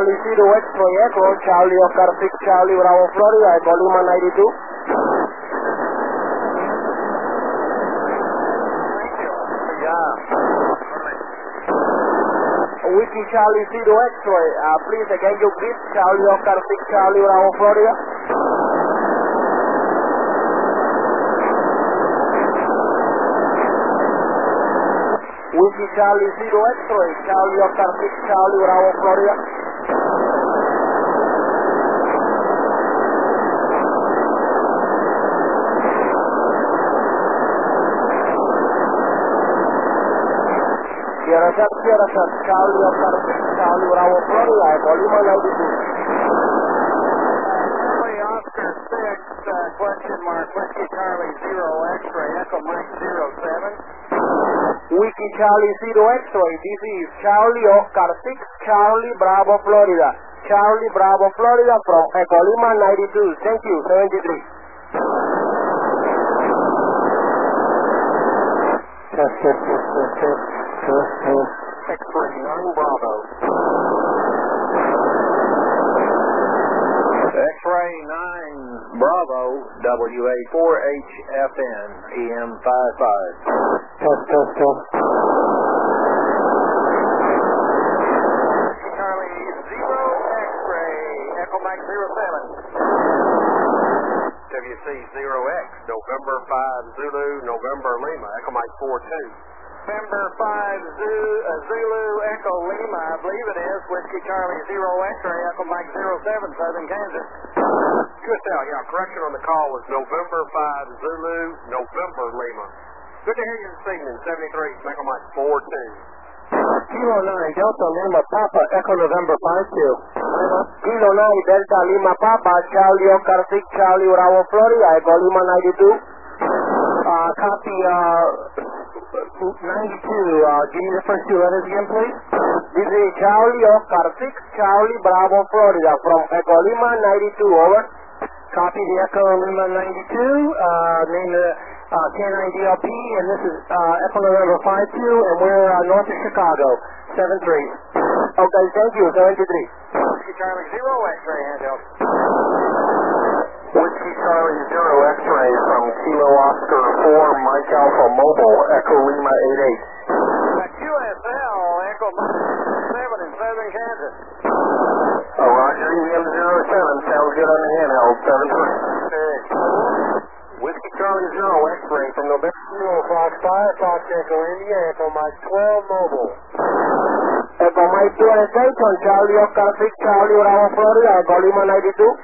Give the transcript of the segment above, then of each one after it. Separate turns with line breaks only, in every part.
Charlie Zero X-ray Echo, Charlie Oscar 6 Charlie Bravo Florida, Echo Lima 92. Whiskey Charlie Zero X-ray, please again you please, Charlie Oscar 6 Charlie Bravo Florida. Whiskey Charlie Zero X-ray, Charlie Oscar 6 Charlie Bravo Florida. Sierra Shot, Charlie Oscar 6 Charlie Bravo Florida, Echo Lima 92.
Charlie Oscar 6, question mark, Whiskey Charlie Zero X-ray, Echo Mike 07.
Whiskey Charlie Zero X-ray, this is Charlie Oscar 6 Charlie Bravo Florida, Charlie Bravo Florida from Echo Lima 92, thank you, 73.
X-ray 9 Bravo. X-ray 9 Bravo, WA4HFN, EM55. Charlie Zero X-ray, Echo Mike 07. WC0X, November 5 Zulu, November Lima, Echo Mike 42. November 5 Zulu, Echo Lima, I believe it is, Whiskey Charlie Zero X-ray, Echo Mike 07, Southern Kansas. QSL, yeah, correction on the call was November 5 Zulu, November Lima. Good to hear you this evening, 73, Echo Mike 42.
Kilo 9 Delta Lima Papa, Echo November 52. Kilo 9 Delta Lima Papa, Charlie Oscar 6 Charlie Bravo Florida, Echo Lima 92. Copy 92, give me the first two letters again, please. This is Charlie Oscar 6 Charlie Bravo Florida from Echo Lima 92, over. Copy the Echo Lima 92, name the K9DLP, and this is Echo November 52, and we're north of Chicago, 73. Okay, thank you, 73.
Whiskey Charlie Zero X-ray, handheld.
Whiskey Charlie Zero X-ray from Kilo Oscar 4 Mike Alpha Mobile, Echo Lima 88.
QSL, Echo Mike 7 in Southern Kansas.
Roger, EM07, sounds good on the handheld, 73.
Whiskey Charlie Zero X-ray from November
Kilo Fox 5, Fox Echo India, Echo Mike 12 Mobile. Echo Mike 2 and State on Charlie Oscar 6 Charlie Bravo Florida, Echo Lima 92.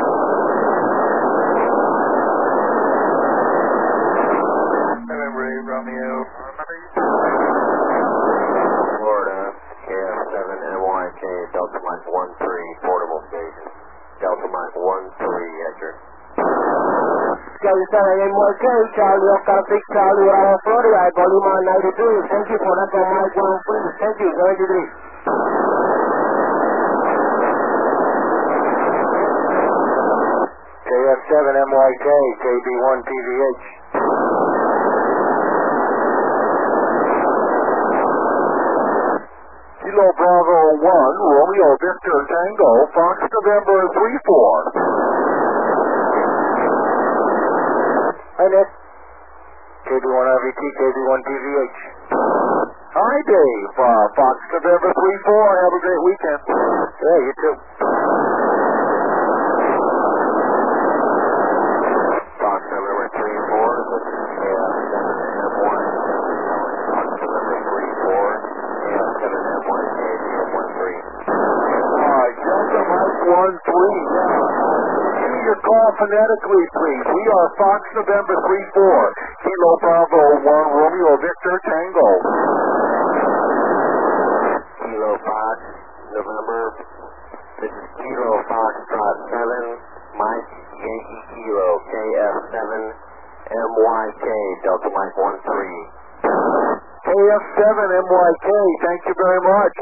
Romeo.
Florida, KF7NYK, Delta Mike 13, portable station. Delta Mike 13, Edgar. KF7NYK, Charlie Oscar 6, Charlie Bravo Florida, Echo Lima 92. Thank you for that, Mike 13. Thank you, 73. KF7NYK, KB1PVH. Kilo Bravo 1, Romeo Victor Tango, Fox November 34. Hi, Nick. KB1RVT, KB1TVH. Hi, Dave. Fox November 34. Have a great weekend. Yeah, you too. Fox November 34. KF7NY. Fox November 34. KF7NY. Delta Mike 13, yeah. Give me your call phonetically, please. We are Fox November 34, Kilo Bravo 1, Romeo Victor Tango. Kilo Fox November, this is Kilo Fox 7, Mike Yankee Kilo, KF7 MYK, Delta Mike 13. KF7MYK, thank you very much.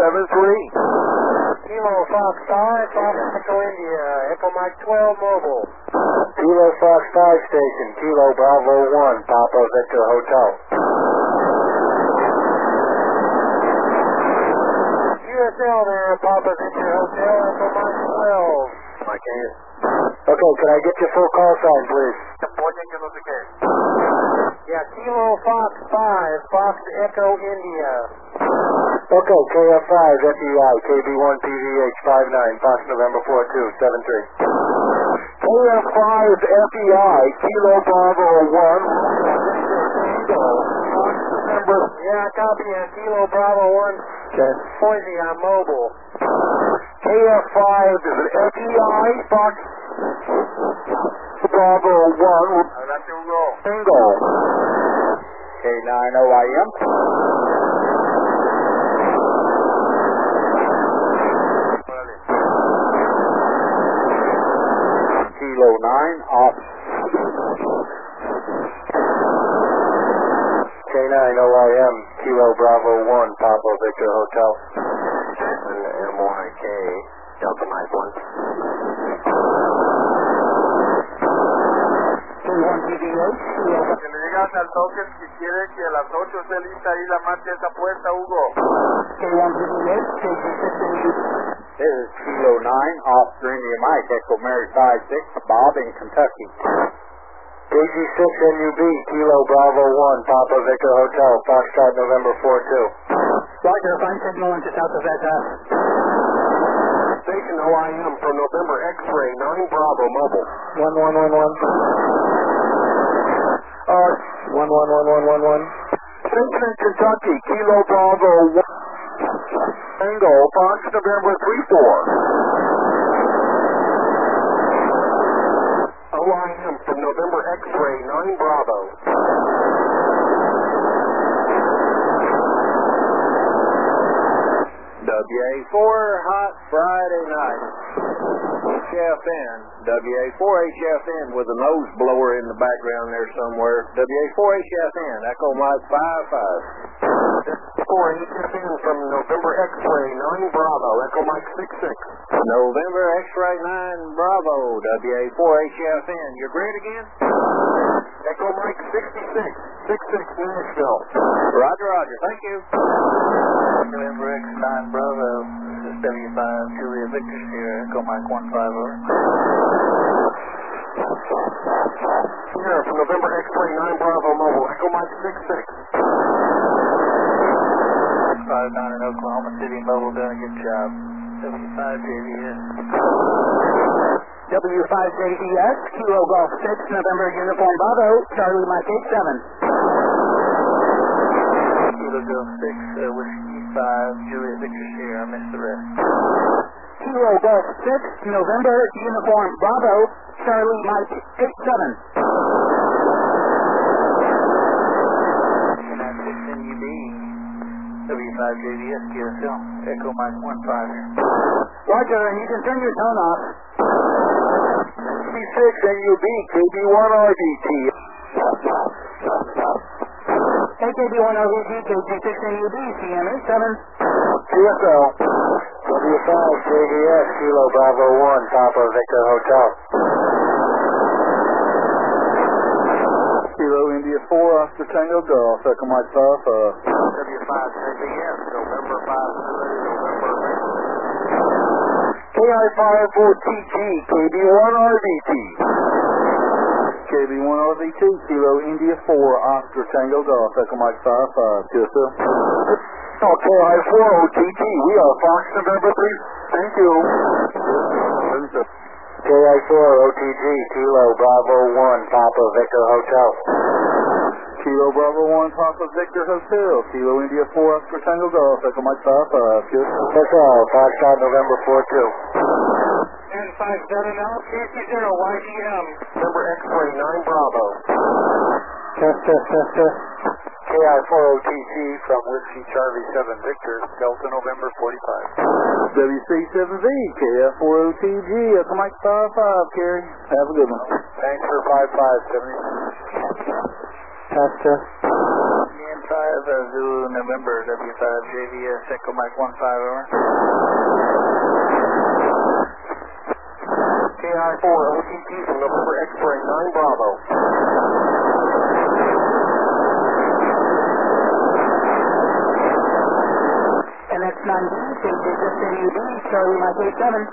7-3. Kilo Fox 5, Fox Echo India, Echo Mike 12 Mobile. Kilo Fox 5 station, Kilo Bravo 1, Papa Victor Hotel. QSL there, Papa Victor Hotel, Echo Mike 12.
Mike 8.
Okay, can I get your full call sign, please?
Oye, que no sé qué.
Yeah, Kilo Fox 5, Fox Echo India. Okay, KF5, FEI, KB1 PVH 59, Fox November 4273. KF5 FEI, Kilo Bravo 1, Fox November. Yeah, copy that, Kilo Bravo 1. Okay. Boise on mobile. KF5 is an FEI, Fox Bravo 1.
Adelante, Hugo.
Bingo.
K9 OIM. Kilo 9 off.
K9 OIM, Kilo Bravo 1, Papa Victor Hotel.
MYK, Delta Mike 1. Que le digas al toque si quiere que a las 8 esté lista ahí la marcha esa puesta, Hugo. This is Kilo 9, Officer India Mike, Echo Mary 56, Bob in Kentucky.
KG6 NUB, Kilo Bravo 1, Papa Victor Hotel, Foxtrot November 42.
Roger, fine signal into south of that. Station OIM from November X-Ray 9 Bravo Mobile.
111111. Station Kentucky, Kilo Bravo 1. Tango, Fox November 34.
OIM from November X-Ray 9 Bravo. WA4 Hot Friday night. HFN. WA4 HFN with a nose blower in the background there somewhere. WA4 HFN. Echo Mike 55. 4 HFN from November X-Ray 9 Bravo. Echo Mike 66. November X-Ray 9 Bravo. WA4 HFN. You're great again? Echo Mike 66. 66 Nashville. Roger, roger. Thank you. November X9 Bravo. This is W5 Julia Victor here. Echo Mike 15. Here from November X-Ray 9 Bravo Mobile. Echo Mike 66. 5 down in Oklahoma City Mobile doing a good job. W5 JVS.
W5JDS, Kilo Golf 6, November Uniform Bravo, Charlie Mike 87.
Kilo Golf 6, Whiskey 5, Julia Victor here. I missed the rest.
Kilo Golf 6, November Uniform Bravo, Charlie Mike 87.
NUB, W5JDS, QSL, Echo Mike 15 here.
Roger, and you can turn your tone off.
C6 NUB, KB1 RDT.
KKB1 OVG, KG6 NUB, CMA 7.
QSL, W5 JVS, Kilo Bravo 1, Papa Victor Hotel.
Kilo India 4, Oscar Tango Golf, Echo Mike 5. W5 JVS, November 5, November.
KI54TG, KB1 RDT.
KB1 RVT, Kilo India 4, Oscar Tango Golf, Echo Mike 55, QSL.
Oh, KI4OTG, we are Fox November 3. Thank you. KI4OTG, Kilo Bravo 1, Papa Victor Hotel.
Kilo Bravo 1, Papa Victor Hotel, Kilo India 4, Oscar Tango Golf, Echo Mike 55, QSL.
Hotel, Foxtrot November 42.
And 57 now, KC0, YGM. November X-Ray 9 Bravo.
Test. KI4OTG from Whiskey Charlie 7 Victor, Delta November 45.
WC7V, KF4OTG, Echo Mike 55, Kerry. Have a good one.
Thanks for 5570. Test.
N5 Zulu November, W5 JVS, Echo Mike 15, over.
KI4OTG from November X-Ray 9 Bravo.
And that's 9B, KC6 NUB, Charlie Mike 87.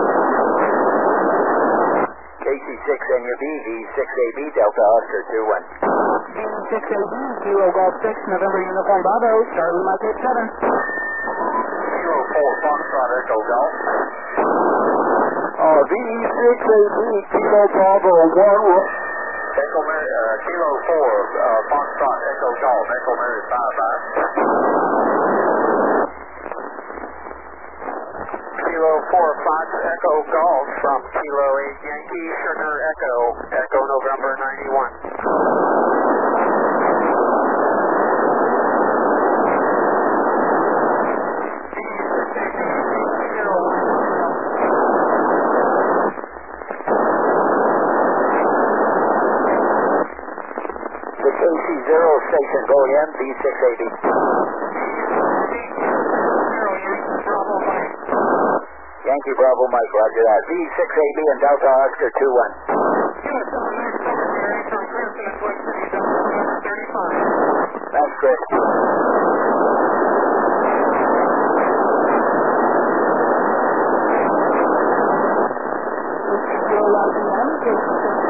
KC6 NUB, V6AB, Delta Oscar 21.
V6AB, Kilo Golf 6, November Uniform Bravo, Charlie Mike 87.
Kilo 4 Foxtrot Echo Golf.
VE6AB, Kilo Bravo 1.
Kilo 4 Foxtrot Echo Golf, Echo Mary 5. Kilo 4 Fox Echo Golf from Kilo 8 Yankee Sugar Echo, Echo November 91.
The KC0 station going in, V6AB. Yankee Bravo Mike, roger that. V6AB and Delta Oscar 21. That's great.
Kilo 1 PM, KC6